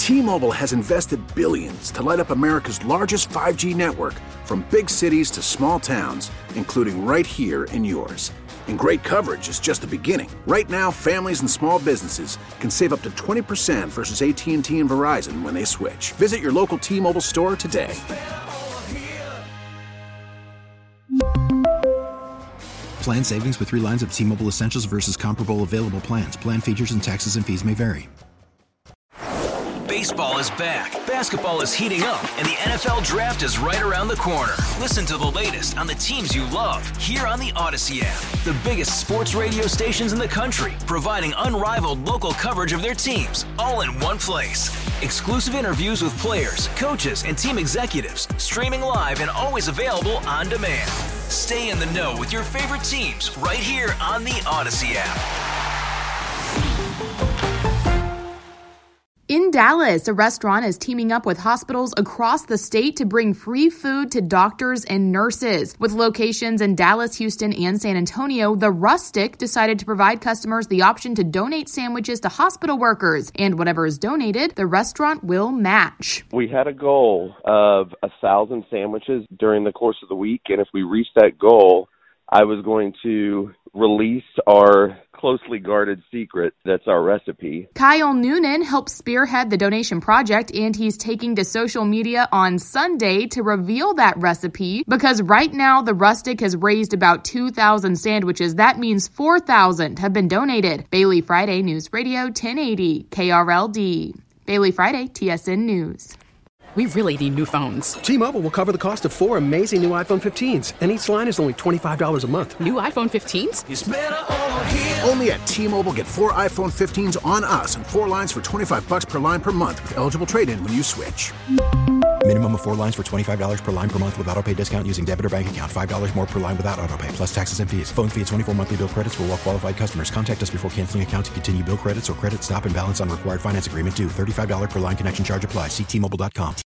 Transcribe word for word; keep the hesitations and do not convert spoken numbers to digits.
T-Mobile has invested billions to light up America's largest five G network, from big cities to small towns, including right here in yours. And great coverage is just the beginning. Right now, families and small businesses can save up to twenty percent versus A T and T and Verizon when they switch. Visit your local T-Mobile store today. Plan savings with three lines of T-Mobile Essentials versus comparable available plans. Plan features and taxes and fees may vary. Baseball is back, basketball is heating up, and the N F L Draft is right around the corner. Listen to the latest on the teams you love here on the Odyssey app. The biggest sports radio stations in the country, providing unrivaled local coverage of their teams, all in one place. Exclusive interviews with players, coaches, and team executives, streaming live and always available on demand. Stay in the know with your favorite teams right here on the Odyssey app. In Dallas, a restaurant is teaming up with hospitals across the state to bring free food to doctors and nurses. With locations in Dallas, Houston, and San Antonio, the Rustic decided to provide customers the option to donate sandwiches to hospital workers. And whatever is donated, the restaurant will match. We had a goal of a thousand sandwiches during the course of the week, and if we reached that goal, I was going to release our closely guarded secret. That's our recipe. Kyle Noonan helped spearhead the donation project, and he's taking to social media on Sunday to reveal that recipe, because right now the Rustic has raised about two thousand sandwiches. That means four thousand have been donated. Bailey Friday, News Radio ten eighty K R L D. Bailey Friday, T S N News. We really need new phones. T-Mobile will cover the cost of four amazing new iPhone fifteens, and each line is only twenty-five dollars a month. New iPhone fifteens? It's better over here. Only at T-Mobile, get four iPhone fifteens on us and four lines for twenty-five bucks per line per month with eligible trade-in when you switch. Minimum of four lines for twenty-five dollars per line per month with autopay discount using debit or bank account. five dollars more per line without autopay, plus taxes and fees. Phone fee at twenty-four monthly bill credits for well-qualified customers. Contact us before canceling account to continue bill credits or credit stop and balance on required finance agreement due. thirty-five dollars per line connection charge applies. See T Mobile dot com.